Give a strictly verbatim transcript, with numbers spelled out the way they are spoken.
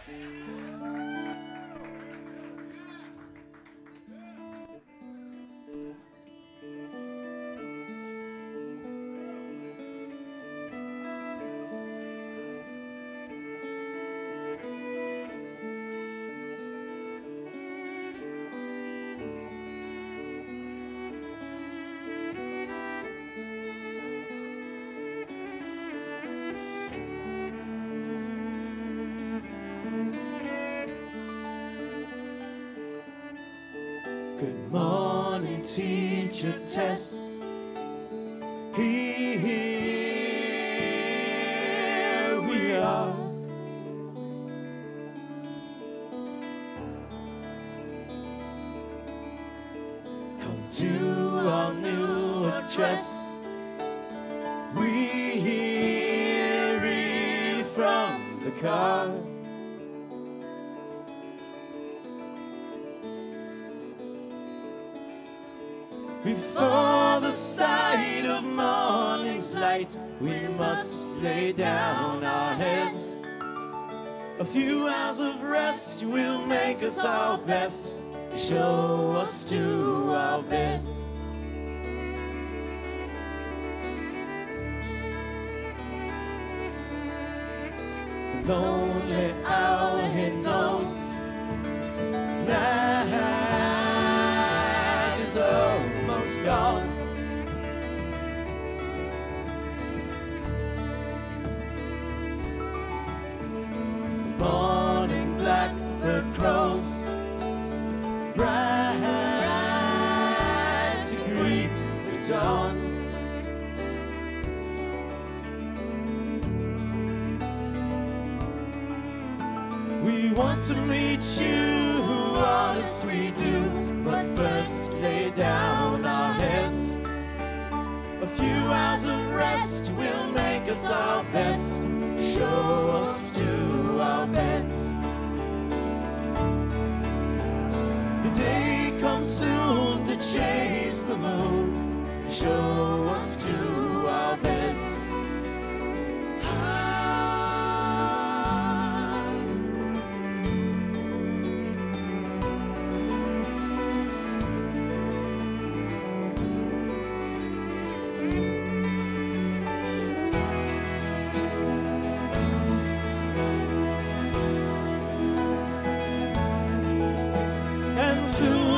Good morning, teacher Tess. Here we are. Come to our new address. We hear it from the car. Before the sight of morning's light, we must lay down our heads. A few hours of rest will make us our best, show us to our beds. Lonely out here knows night is almost gone. Morning blackbird crows bright to greet the dawn. We want to meet you, honest we do, but first lay down our heads. A few hours of rest will make us our best, show us to our beds. The day comes soon to chase the moon, show us to our beds. Soon